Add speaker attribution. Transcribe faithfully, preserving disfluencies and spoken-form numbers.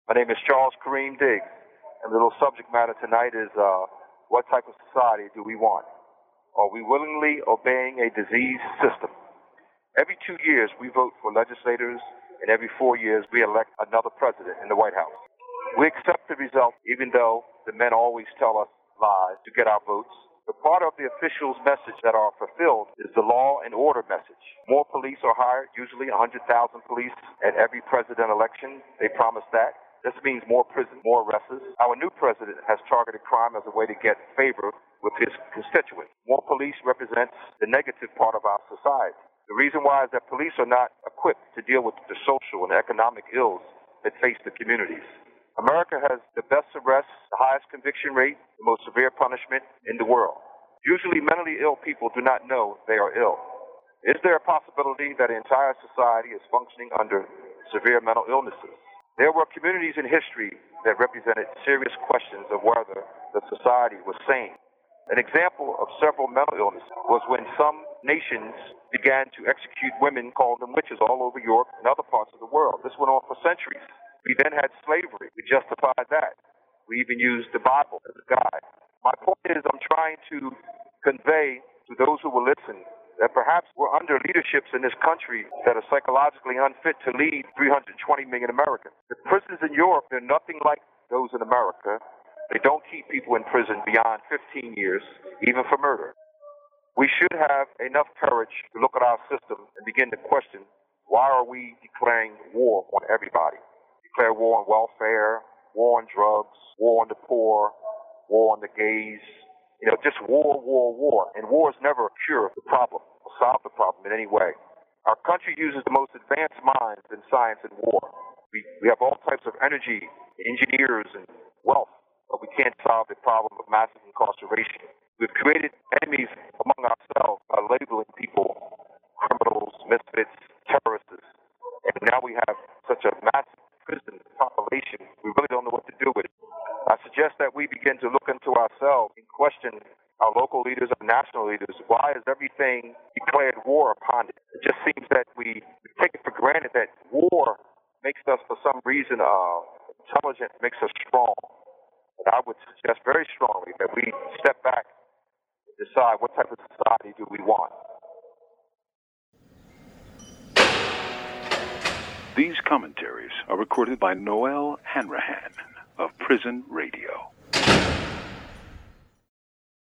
Speaker 1: My name is Charles Kareem Diggs, and the little subject matter tonight is uh, what type of society do we want? Are we willingly obeying a diseased system? Every two years we vote for legislators, and every four years we elect another president in the White House. We accept the result even though the men always tell us lies to get our votes. The part of the officials' message that are fulfilled is the law and order message. More police are hired, usually one hundred thousand police at every president election. They promise that. This means more prison, more arrests. Our new president has targeted crime as a way to get favor with his constituents. More police represents the negative part of our society. The reason why is that police are not equipped to deal with the social and economic ills that face the communities. America has the best arrests, the highest conviction rate, the most severe punishment in the world. Usually mentally ill people do not know they are ill. Is there a possibility that the entire society is functioning under severe mental illnesses? There were communities in history that represented serious questions of whether the society was sane. An example of several mental illnesses was when some nations began to execute women, called them witches, all over Europe and other parts of the world. This went on for centuries. We then had slavery. We justified that. We even used the Bible as a guide. My point is I'm trying to convey to those who will listen that perhaps we're under leaderships in this country that are psychologically unfit to lead three hundred twenty million Americans. The prisons in Europe, they're nothing like those in America. They don't keep people in prison beyond fifteen years, even for murder. We should have enough courage to look at our system and begin to question, why are we declaring war on everybody? Declare war on welfare, war on drugs, war on the poor, war on the gays. You know, just war, war, war. And war is never a cure of the problem or solve the problem in any way. Our country uses the most advanced minds in science and war. We, we have all types of energy, engineers, and wealth, but we can't solve the problem of massive incarceration. We've created enemies among ourselves by labeling people criminals, misfits, terrorists. And now we have such a massive prison population, we really don't know what to do with it. I suggest that we begin to look into ourselves and question our local leaders, our national leaders. Why is everything declared war upon it? It just seems that we take it for granted that war makes us, for some reason, uh, intelligent, makes us strong. And I would suggest very strongly that we step back and decide what type of society do we want.
Speaker 2: These commentaries are recorded by Noel Hanrahan of Prison Radio.